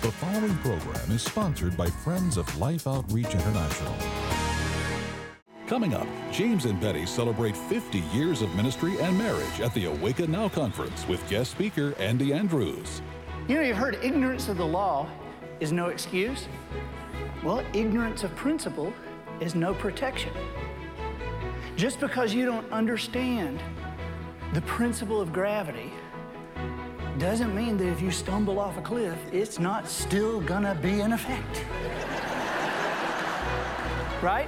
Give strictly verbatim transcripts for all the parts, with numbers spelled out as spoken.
The following program is sponsored by Friends of Life Outreach International. Coming up, James and Betty celebrate fifty years of ministry and marriage at the Awaken Now Conference with guest speaker Andy Andrews. You know, you've heard ignorance of the law is no excuse. Well, ignorance of principle is no protection. Just because you don't understand the principle of gravity doesn't mean that if you stumble off a cliff, it's not still gonna be in effect. Right?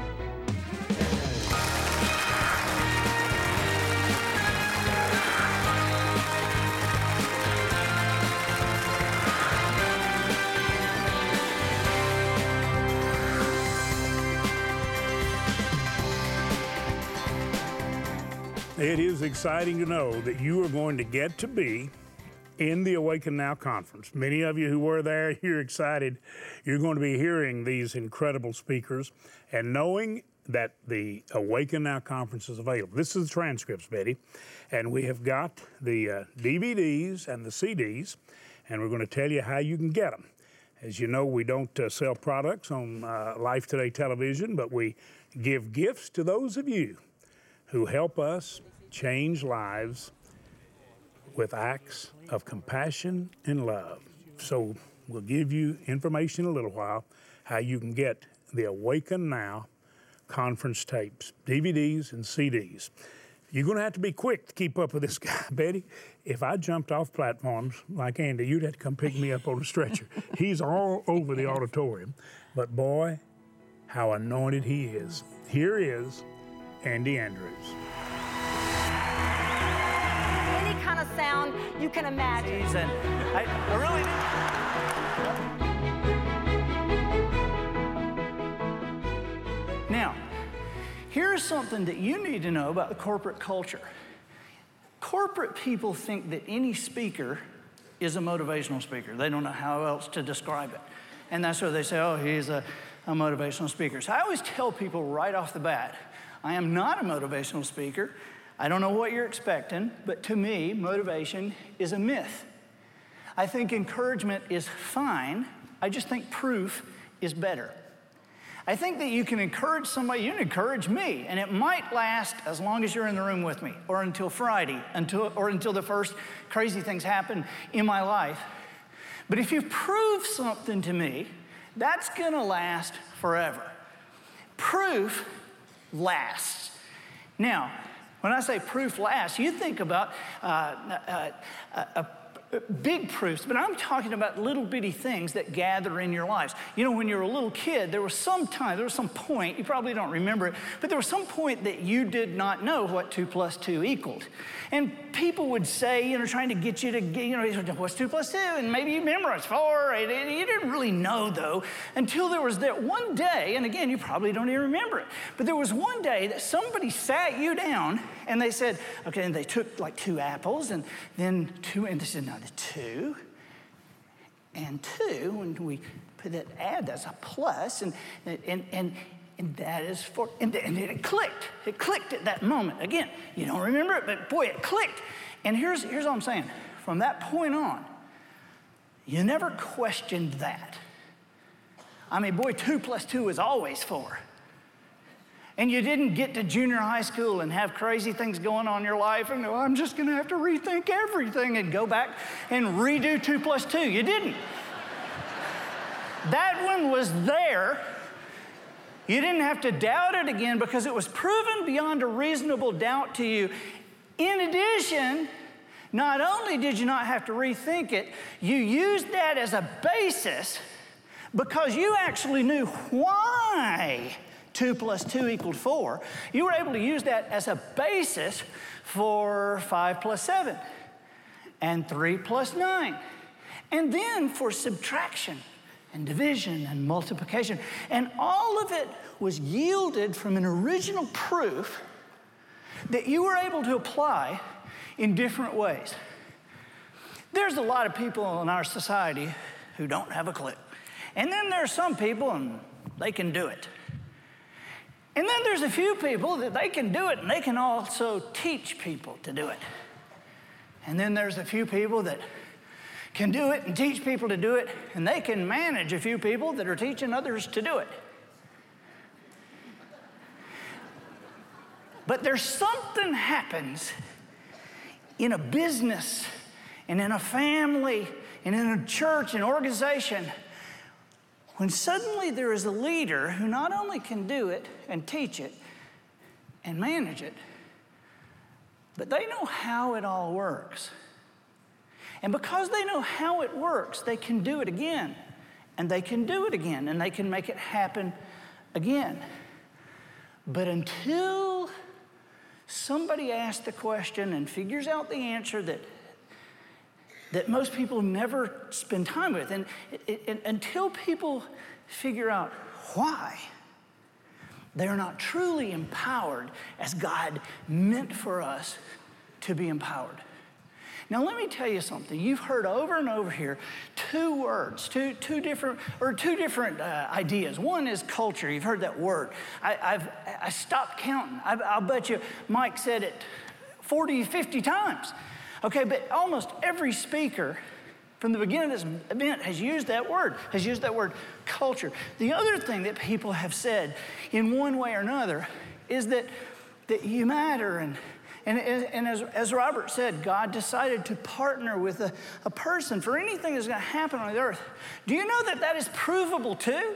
It is exciting to know that you are going to get to be in the Awaken Now Conference. Many of you who were there, you're excited. You're going to be hearing these incredible speakers and knowing that the Awaken Now Conference is available. This is the transcripts, Betty, and we have got the uh, D V Ds and the C Ds, and we're going to tell you how you can get them. As you know, we don't uh, sell products on uh, Life Today television, but we give gifts to those of you who help us change lives with acts of compassion and love. So we'll give you information in a little while how you can get the Awaken Now conference tapes, D V Ds and C Ds. You're going to have to be quick to keep up with this guy, Betty. If I jumped off platforms like Andy, you'd have to come pick me up on a stretcher. He's all over the auditorium. But boy, how anointed he is. Here is Andy Andrews. Any kind of sound you can imagine. Season. I, I really do. Now, here's something that you need to know about the corporate culture. Corporate people think that any speaker is a motivational speaker. They don't know how else to describe it. And that's why they say, oh, he's a, a motivational speaker. So I always tell people right off the bat, I am not a motivational speaker. I don't know what you're expecting, but to me, motivation is a myth. I think encouragement is fine. I just think proof is better. I think that you can encourage somebody, you can encourage me, and it might last as long as you're in the room with me, or until Friday, until, or until the first crazy things happen in my life. But if you prove something to me, that's gonna last forever. Proof lasts. Now, when I say proof lasts, you think about uh, uh, uh, uh, big proofs, but I'm talking about little bitty things that gather in your lives. You know, when you were a little kid, there was some time, there was some point, you probably don't remember it, but there was some point that you did not know what two plus two equaled. And people would say, you know, trying to get you to, you know, what's two plus two? And maybe you memorized four. You didn't really know, though, until there was that one day, and again, you probably don't even remember it, but there was one day that somebody sat you down and they said, okay, and they took like two apples and then two, and they said, no, the two and two, and we put that add, that's a plus, and and and and that is for, and, and then it clicked. It clicked at that moment. Again, you don't remember it, but boy, it clicked. And here's here's what I'm saying. From that point on, you never questioned that. I mean, boy, two plus two is always four. And you didn't get to junior high school and have crazy things going on in your life and go, I'm just gonna have to rethink everything and go back and redo two plus two. You didn't. That one was there. You didn't have to doubt it again because it was proven beyond a reasonable doubt to you. In addition, not only did you not have to rethink it, you used that as a basis because you actually knew why two plus two equaled four. You were able to use that as a basis for five plus seven and three plus nine. And then for subtraction and division and multiplication. And all of it was yielded from an original proof that you were able to apply in different ways. There's a lot of people in our society who don't have a clue. And then there's some people and they can do it. And then there's a few people that they can do it and they can also teach people to do it. And then there's a few people that can do it and teach people to do it, and they can manage a few people that are teaching others to do it. But there's something happens in a business and in a family and in a church and organization when suddenly there is a leader who not only can do it and teach it and manage it, but they know how it all works. And because they know how it works, they can do it again, and they can do it again, and they can make it happen again. But until somebody asks the question and figures out the answer that, that most people never spend time with, and it, it, until people figure out why, they're not truly empowered as God meant for us to be empowered. Now, let me tell you something. You've heard over and over here two words, two, two different, or two different uh, ideas. One is culture. You've heard that word. I, I've I stopped counting. I, I'll bet you Mike said it forty, fifty times. Okay, but almost every speaker from the beginning of this event has used that word, has used that word culture. The other thing that people have said in one way or another is that, that you matter. And, and, and as, as Robert said, God decided to partner with a, a person for anything that's going to happen on the earth. Do you know that that is provable too?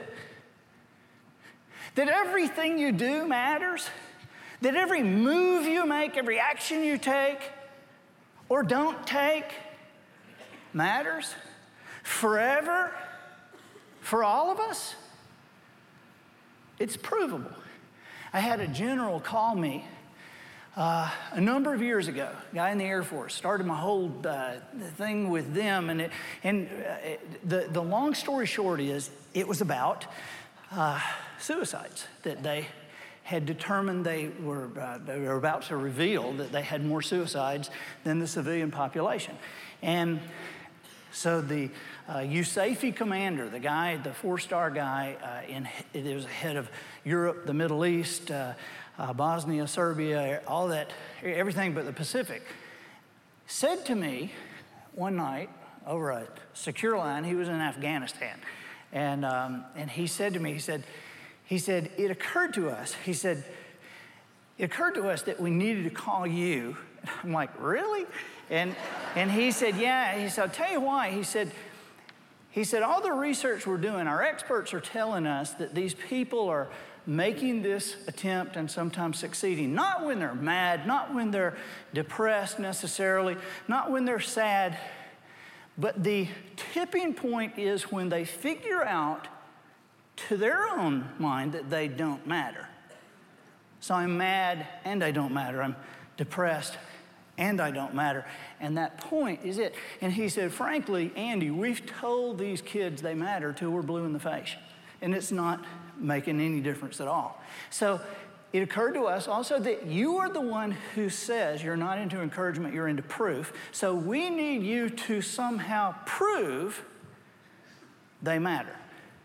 That everything you do matters? That every move you make, every action you take or don't take matters forever for all of us? It's provable. I had a general call me uh, a number of years ago, a guy in the Air Force, started my whole uh, thing with them. And, it, and uh, it, the, the long story short is it was about uh, suicides that they had determined they were, uh, they were about to reveal that they had more suicides than the civilian population. And so the uh, U S A F E commander, the guy, the four-star guy, uh, in, it was head of Europe, the Middle East, uh, uh, Bosnia, Serbia, all that, everything but the Pacific, said to me one night over a secure line, he was in Afghanistan, and um, and he said to me, he said, he said, it occurred to us, he said, it occurred to us that we needed to call you. I'm like, really? And and he said, yeah. He said, I'll tell you why. He said, he said, all the research we're doing, our experts are telling us that these people are making this attempt and sometimes succeeding. Not when they're mad, not when they're depressed necessarily, not when they're sad, but the tipping point is when they figure out to their own mind that they don't matter. So I'm mad and I don't matter. I'm depressed and I don't matter. And that point is it. And he said, frankly, Andy, we've told these kids they matter till we're blue in the face. And it's not making any difference at all. So it occurred to us also that you are the one who says you're not into encouragement, you're into proof. So we need you to somehow prove they matter.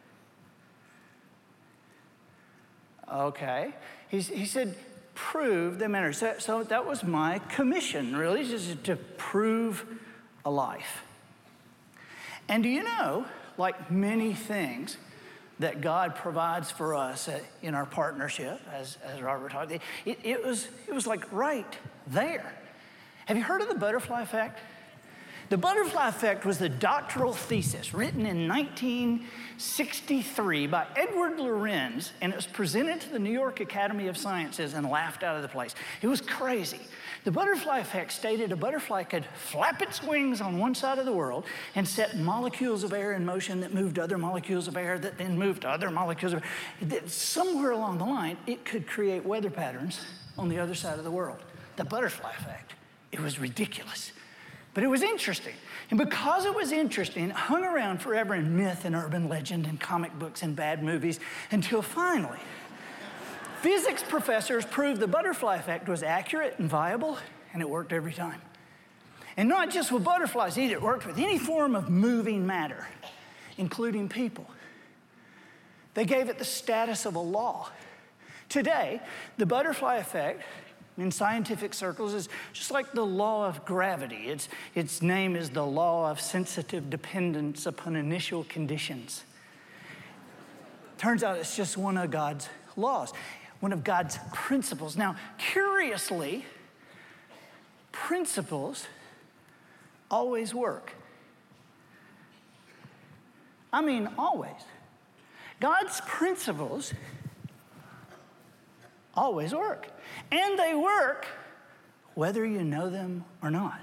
Okay. He, he said, prove they matter. So, so that was my commission, really, just to prove a life. And do you know, like many things that God provides for us in our partnership, as, as Robert talked, it, it, was, it was like right there. Have you heard of the butterfly effect? The butterfly effect was the doctoral thesis written in nineteen sixty-three by Edward Lorenz, and it was presented to the New York Academy of Sciences and laughed out of the place. It was crazy. The butterfly effect stated a butterfly could flap its wings on one side of the world and set molecules of air in motion that moved other molecules of air that then moved other molecules of air. Somewhere along the line, it could create weather patterns on the other side of the world. The butterfly effect. It was ridiculous. But it was interesting. And because it was interesting, it hung around forever in myth and urban legend and comic books and bad movies until finally, physics professors proved the butterfly effect was accurate and viable, and it worked every time. And not just with butterflies either, it worked with any form of moving matter, including people. They gave it the status of a law. Today, the butterfly effect in scientific circles is just like the law of gravity. It's, its name is the law of sensitive dependence upon initial conditions. Turns out it's just one of God's laws, one of God's principles. Now, curiously, principles always work. I mean, always. God's principles always work. And they work whether you know them or not.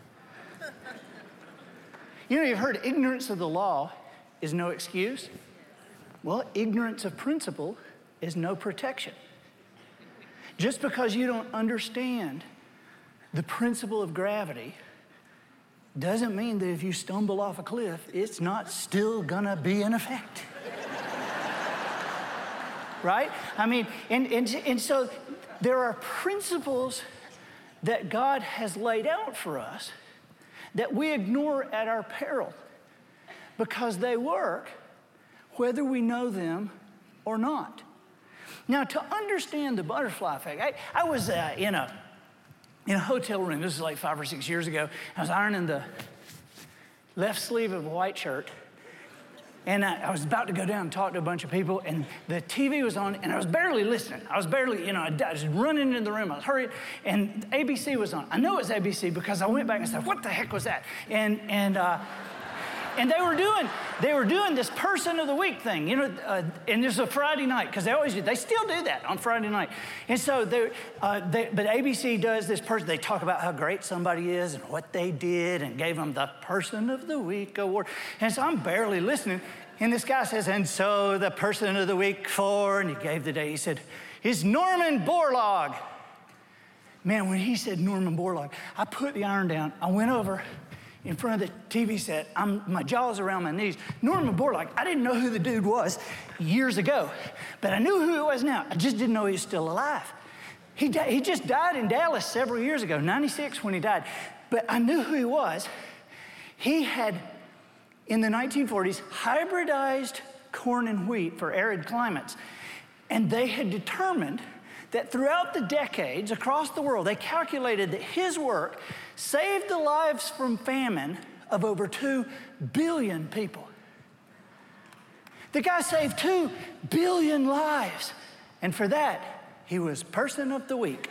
You know, you've heard ignorance of the law is no excuse. Well, ignorance of principle is no protection. Just because you don't understand the principle of gravity doesn't mean that if you stumble off a cliff, it's not still gonna be in effect. Right? I mean, and, and, and so there are principles that God has laid out for us that we ignore at our peril because they work whether we know them or not. Now, to understand the butterfly effect, I, I was uh, in a in a hotel room. This was like five or six years ago. I was ironing the left sleeve of a white shirt, and I, I was about to go down and talk to a bunch of people, and the T V was on, and I was barely listening. I was barely, you know, I was running into the room. I was hurrying, and A B C was on. I know it was A B C because I went back and said, "What the heck was that?" And and uh, and they were doing they were doing this Person of the Week thing, you know, uh, and this was a Friday night because they always do. They still do that on Friday night. And so they, uh, they, but A B C does this person. They talk about how great somebody is and what they did, and gave them the Person of the Week award. And so I'm barely listening, and this guy says, "And so the Person of the Week for," and he gave the day. He said, "is Norman Borlaug." Man, when he said Norman Borlaug, I put the iron down. I went over in front of the T V set. I'm, my jaw's around my knees. Norman Borlaug, I didn't know who the dude was years ago, but I knew who he was now. I just didn't know he was still alive. He, di- he just died in Dallas several years ago, ninety-six when he died, but I knew who he was. He had, in the nineteen forties, hybridized corn and wheat for arid climates, and they had determined that throughout the decades across the world, they calculated that his work saved the lives from famine of over two billion people. The guy saved two billion lives, and for that, he was Person of the Week.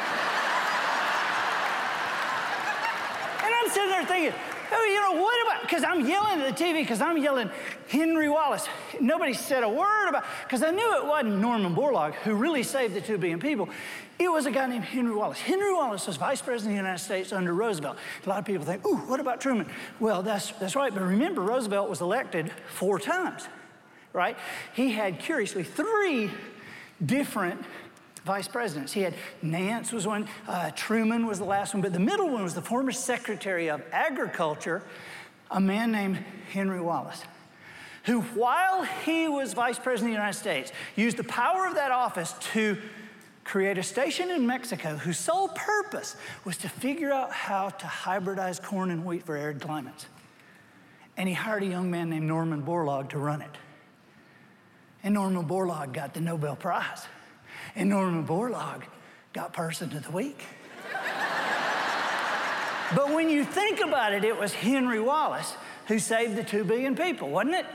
And I'm sitting there thinking, oh, you know, what about, because I'm yelling at the T V, because I'm yelling Henry Wallace. Nobody said a word about, because I knew it wasn't Norman Borlaug who really saved the two billion people. It was a guy named Henry Wallace. Henry Wallace was vice president of the United States under Roosevelt. A lot of people think, ooh, what about Truman? Well, that's, that's right, but remember, Roosevelt was elected four times, right? He had, curiously, three different vice presidents. He had Nance was one, uh, Truman was the last one, but the middle one was the former Secretary of Agriculture, a man named Henry Wallace, who, while he was vice president of the United States, used the power of that office to create a station in Mexico whose sole purpose was to figure out how to hybridize corn and wheat for arid climates. And he hired a young man named Norman Borlaug to run it. And Norman Borlaug got the Nobel Prize. And Norman Borlaug got Person of the Week. But when you think about it, it was Henry Wallace who saved the two billion people, wasn't it?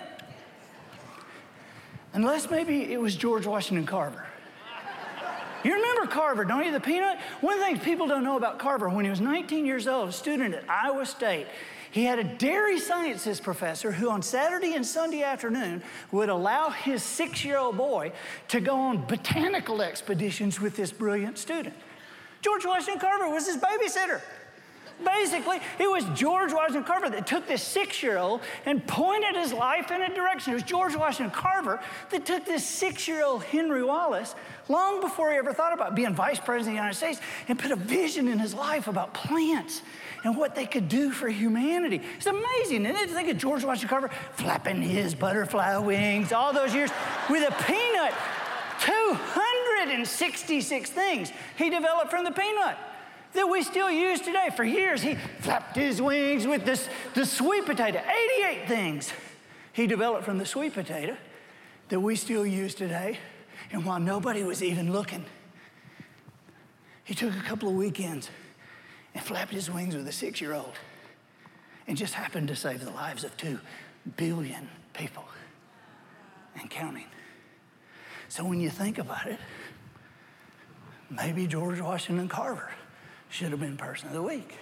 Unless maybe it was George Washington Carver. You remember Carver, don't you, the peanut? One of the things people don't know about Carver, when he was nineteen years old, a student at Iowa State, he had a dairy sciences professor who on Saturday and Sunday afternoon would allow his six-year-old boy to go on botanical expeditions with this brilliant student. George Washington Carver was his babysitter. Basically, it was George Washington Carver that took this six-year-old and pointed his life in a direction. It was George Washington Carver that took this six-year-old Henry Wallace, long before he ever thought about being vice president of the United States, and put a vision in his life about plants and what they could do for humanity. It's amazing, isn't it, to think of George Washington Carver flapping his butterfly wings all those years with a peanut. two hundred sixty-six things he developed from the peanut that we still use today. For years, he flapped his wings with this, the sweet potato. eighty-eight things he developed from the sweet potato that we still use today. And while nobody was even looking, he He took a couple of weekends and flapped his wings with a six-year-old and just happened to save the lives of two billion people and counting. So when you think about it, maybe George Washington Carver should have been Person of the Week.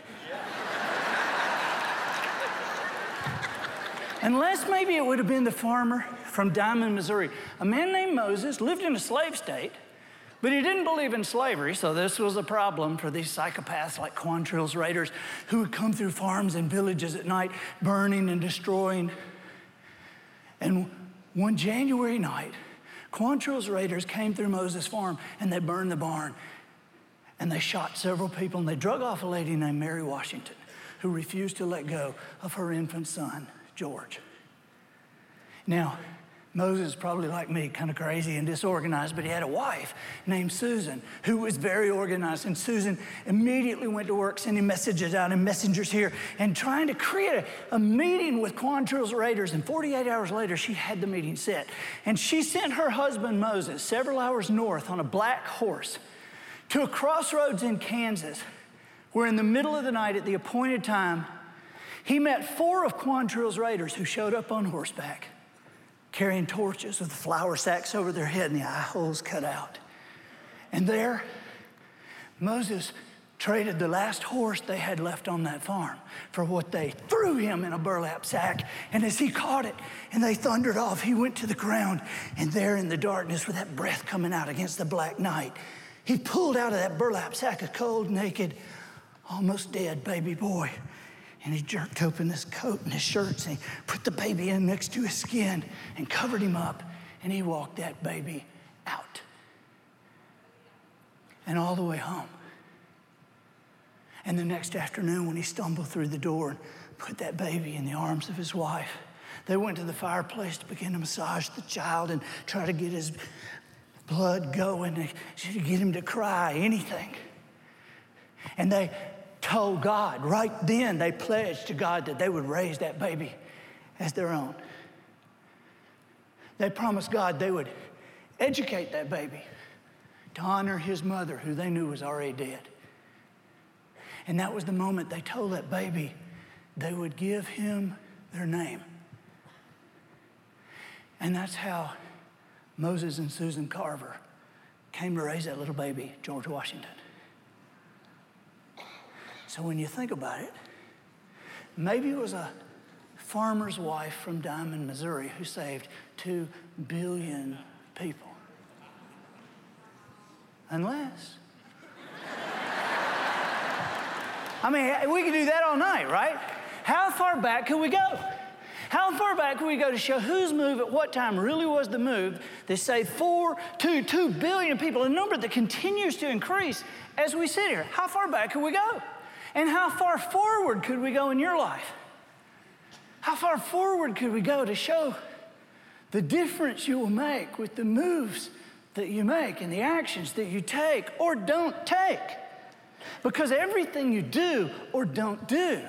Unless maybe it would have been the farmer from Diamond, Missouri. A man named Moses lived in a slave state, but he didn't believe in slavery, so this was a problem for these psychopaths like Quantrill's raiders who would come through farms and villages at night, burning and destroying. And one January night, Quantrill's raiders came through Moses' farm and they burned the barn. And they shot several people and they drug off a lady named Mary Washington who refused to let go of her infant son, George. Now, Moses is probably like me, kind of crazy and disorganized, but he had a wife named Susan who was very organized. And Susan immediately went to work sending messages out and messengers here and trying to create a, a meeting with Quantrill's raiders. And forty-eight hours later, she had the meeting set. And she sent her husband Moses several hours north on a black horse to a crossroads in Kansas, where in the middle of the night at the appointed time, he met four of Quantrill's raiders who showed up on horseback, carrying torches with flour sacks over their head and the eye holes cut out. And there, Moses traded the last horse they had left on that farm for what they threw him in a burlap sack. And as he caught it and they thundered off, he went to the ground. And there in the darkness with that breath coming out against the black night, he pulled out of that burlap sack a cold, naked, almost dead baby boy. And he jerked open his coat and his shirts and he put the baby in next to his skin and covered him up. And he walked that baby out. And all the way home. And the next afternoon when he stumbled through the door and put that baby in the arms of his wife, they went to the fireplace to begin to massage the child and try to get his blood going, to get him to cry, anything. And they told God, right then they pledged to God that they would raise that baby as their own. They promised God they would educate that baby to honor his mother, who they knew was already dead. And that was the moment they told that baby they would give him their name. And that's how Moses and Susan Carver came to raise that little baby, George Washington. So when you think about it, maybe it was a farmer's wife from Diamond, Missouri, who saved two billion people. Unless. I mean, we could do that all night, right? How far back could we go? How far back could we go to show whose move at what time really was the move that saved four, two, two billion people, a number that continues to increase as we sit here? How far back could we go? And how far forward could we go in your life? How far forward could we go to show the difference you will make with the moves that you make and the actions that you take or don't take? Because everything you do or don't do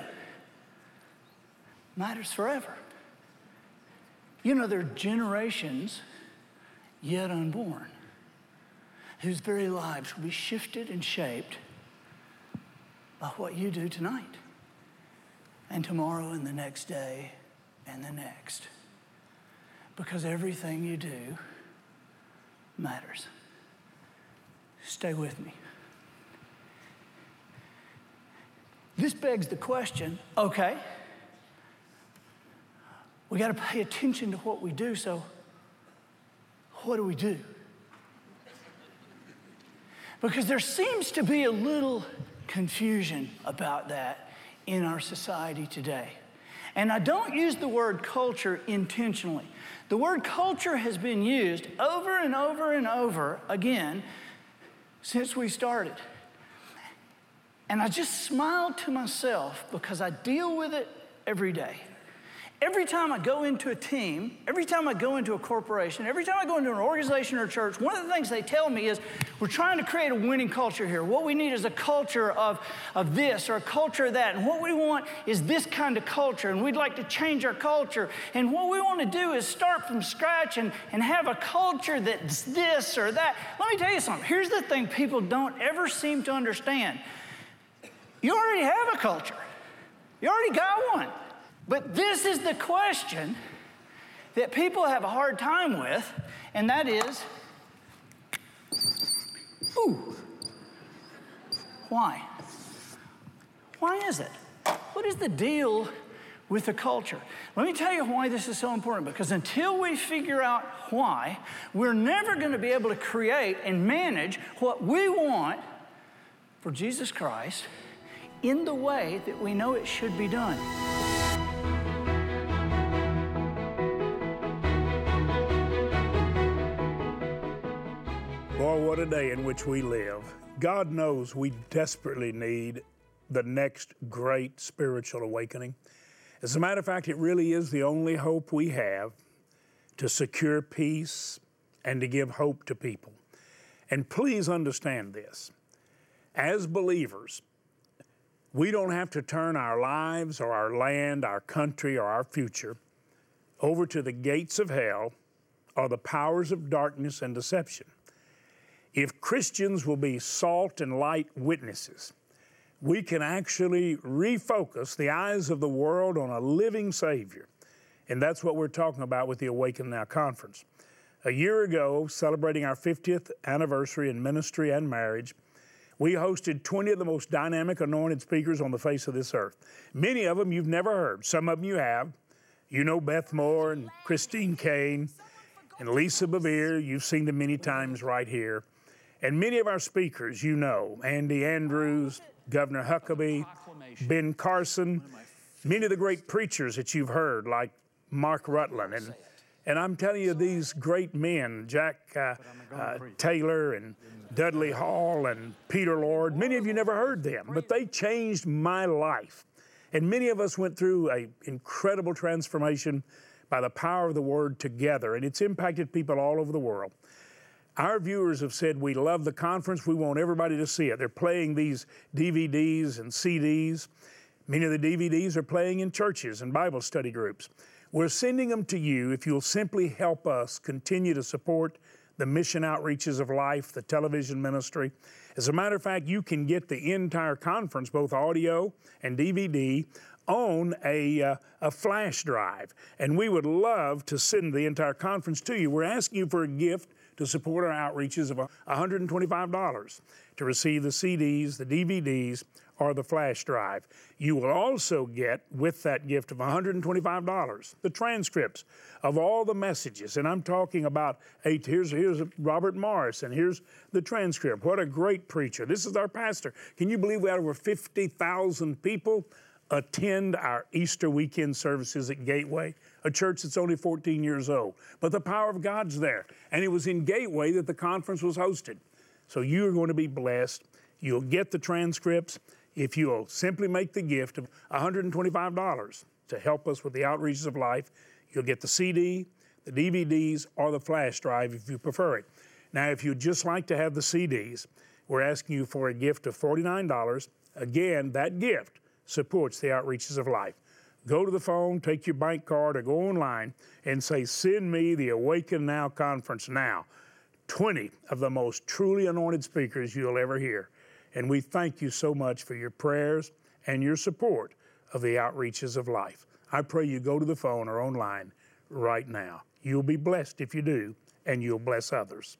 matters forever. You know, there are generations yet unborn whose very lives will be shifted and shaped by what you do tonight and tomorrow and the next day and the next. Because everything you do matters. Stay with me. This begs the question, okay, we got to pay attention to what we do, so what do we do? Because there seems to be a little confusion about that in our society today. And I don't use the word culture intentionally. The word culture has been used over and over and over again since we started. And I just smiled to myself because I deal with it every day. every time I go into a team, every time I go into a corporation, every time I go into an organization or church, one of the things they tell me is, we're trying to create a winning culture here. What we need is a culture of, of this or a culture of that. And what we want is this kind of culture. And we'd like to change our culture. And what we want to do is start from scratch and, and have a culture that's this or that. Let me tell you something. Here's the thing people don't ever seem to understand. You already have a culture. You already got one. But this is the question that people have a hard time with, and that is, ooh, why? Why is it? What is the deal with the culture? Let me tell you why this is so important, because until we figure out why, we're never going to be able to create and manage what we want for Jesus Christ in the way that we know it should be done. Boy, what a day in which we live. God knows we desperately need the next great spiritual awakening. As a matter of fact, it really is the only hope we have to secure peace and to give hope to people. And please understand this. As believers, we don't have to turn our lives or our land, our country, or our future over to the gates of hell or the powers of darkness and deception. If Christians will be salt and light witnesses, we can actually refocus the eyes of the world on a living Savior. And that's what we're talking about with the Awaken Now Conference. A year ago, celebrating our fiftieth anniversary in ministry and marriage, we hosted twenty of the most dynamic anointed speakers on the face of this earth. Many of them you've never heard. Some of them you have. You know Beth Moore and Christine Kane and Lisa Bevere. You've seen them many times right here. And many of our speakers you know, Andy Andrews, Governor Huckabee, Ben Carson, many of the great preachers that you've heard like Mark Rutland. And, and I'm telling you, these great men, Jack uh, uh, Taylor and Dudley Hall and Peter Lord, many of you never heard them, but they changed my life. And many of us went through an incredible transformation by the power of the Word together, and it's impacted people all over the world. Our viewers have said, we love the conference, we want everybody to see it. They're playing these D V Ds and C Ds. Many of the D V Ds are playing in churches and Bible study groups. We're sending them to you if you'll simply help us continue to support the mission outreaches of life, the television ministry. As a matter of fact, you can get the entire conference, both audio and D V D, on a, uh, a flash drive. And we would love to send the entire conference to you. We're asking you for a gift to support our outreaches of one hundred twenty-five dollars to receive the C Ds, the D V Ds, or the flash drive. You will also get, with that gift of one hundred twenty-five dollars, the transcripts of all the messages. And I'm talking about, hey, here's, here's Robert Morris, and here's the transcript. What a great preacher. This is our pastor. Can you believe we had over fifty thousand people attend our Easter weekend services at Gateway, a church that's only fourteen years old. But the power of God's there. And it was in Gateway that the conference was hosted. So you are going to be blessed. You'll get the transcripts if you'll simply make the gift of one hundred twenty-five dollars to help us with the outreaches of life. You'll get the C D, the D V Ds, or the flash drive if you prefer it. Now, if you'd just like to have the C Ds, we're asking you for a gift of forty-nine dollars. Again, that gift supports the outreaches of life. Go to the phone, take your bank card, or go online and say, send me the Awaken Now Conference now. twenty of the most truly anointed speakers you'll ever hear. And we thank you so much for your prayers and your support of the outreaches of life. I pray you go to the phone or online right now. You'll be blessed if you do, and you'll bless others.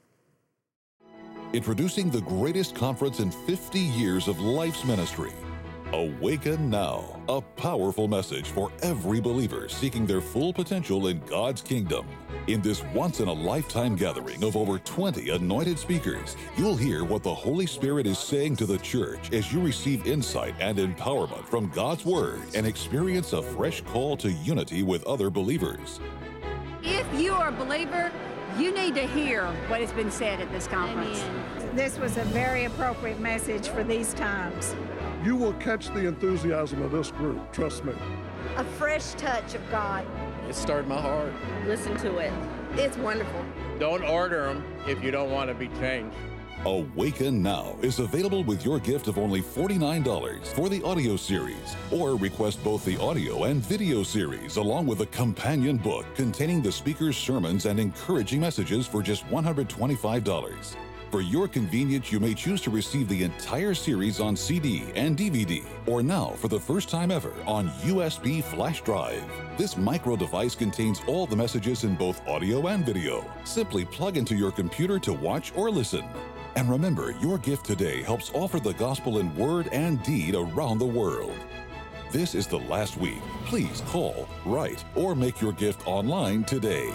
Introducing the greatest conference in fifty years of life's ministry. Awaken Now, a powerful message for every believer seeking their full potential in God's kingdom. In this once-in-a-lifetime gathering of over twenty anointed speakers, you'll hear what the Holy Spirit is saying to the church as you receive insight and empowerment from God's Word and experience a fresh call to unity with other believers. If you are a believer, you need to hear what has been said at this conference. Amen. This was a very appropriate message for these times. You will catch the enthusiasm of this group, trust me. A fresh touch of God. It stirred my heart. Listen to it. It's wonderful. Don't order them if you don't want to be changed. Awaken Now is available with your gift of only forty-nine dollars for the audio series, or request both the audio and video series along with a companion book containing the speaker's sermons and encouraging messages for just one hundred twenty-five dollars. For your convenience, you may choose to receive the entire series on C D and D V D, or now, for the first time ever, on U S B flash drive. This micro device contains all the messages in both audio and video. Simply plug into your computer to watch or listen. And remember, your gift today helps offer the gospel in word and deed around the world. This is the last week. Please call, write, or make your gift online today.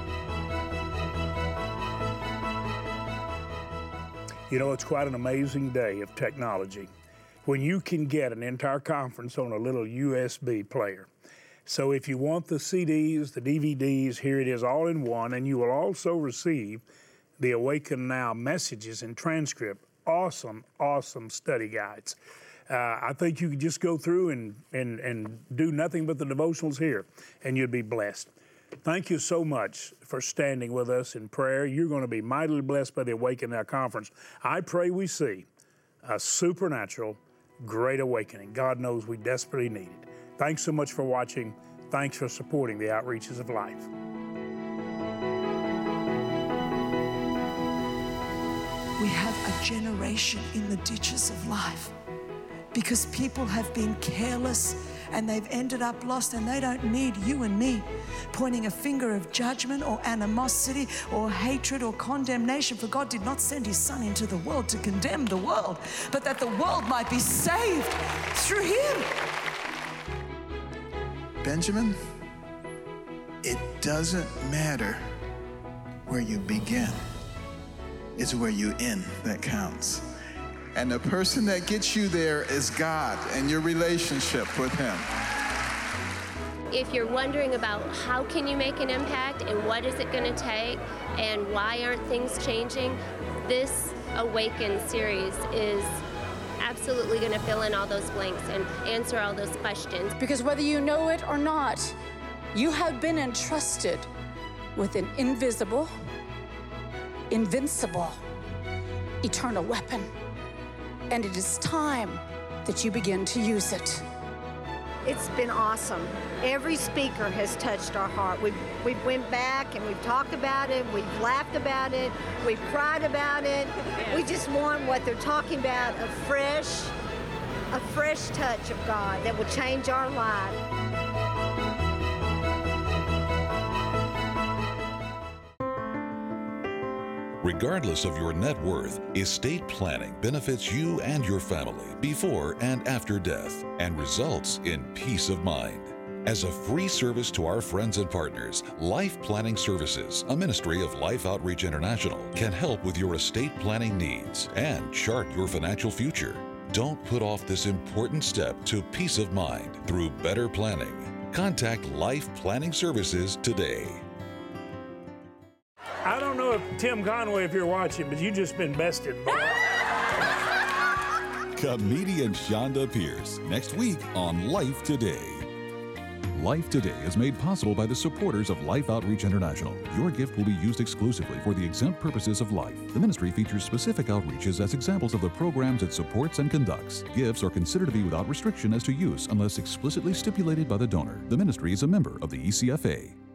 You know, it's quite an amazing day of technology when you can get an entire conference on a little U S B player. So if you want the C Ds, the D V Ds, here it is all in one, and you will also receive the Awaken Now messages and transcript. Awesome, awesome study guides. Uh, I think you could just go through and, and, and do nothing but the devotionals here, and you'd be blessed. Thank you so much for standing with us in prayer. You're going to be mightily blessed by the Awaken Now conference. I pray we see a supernatural, great awakening. God knows we desperately need it. Thanks so much for watching. Thanks for supporting the Outreaches of Life. We have a generation in the ditches of life because people have been careless and they've ended up lost, and they don't need you and me pointing a finger of judgment or animosity or hatred or condemnation, for God did not send his Son into the world to condemn the world, but that the world might be saved through him. Benjamin, it doesn't matter where you begin. It's where you end that counts. And the person that gets you there is God and your relationship with him. If you're wondering about how can you make an impact and what is it going to take and why aren't things changing, this Awaken series is absolutely going to fill in all those blanks and answer all those questions. Because whether you know it or not, you have been entrusted with an invisible, invincible, eternal weapon. And it is time that you begin to use it. It's been awesome. Every speaker has touched our heart. We've, we've went back and we've talked about it, we've laughed about it, we've cried about it. We just want what they're talking about, a fresh, a fresh touch of God that will change our lives. Regardless of your net worth, estate planning benefits you and your family before and after death and results in peace of mind. As a free service to our friends and partners, Life Planning Services, a ministry of Life Outreach International, can help with your estate planning needs and chart your financial future. Don't put off this important step to peace of mind through better planning. Contact Life Planning Services today. I don't know if Tim Conway, if you're watching, but you just been bested, boy. Comedian Shonda Pierce, next week on Life Today. Life Today is made possible by the supporters of Life Outreach International. Your gift will be used exclusively for the exempt purposes of life. The ministry features specific outreaches as examples of the programs it supports and conducts. Gifts are considered to be without restriction as to use unless explicitly stipulated by the donor. The ministry is a member of the E C F A.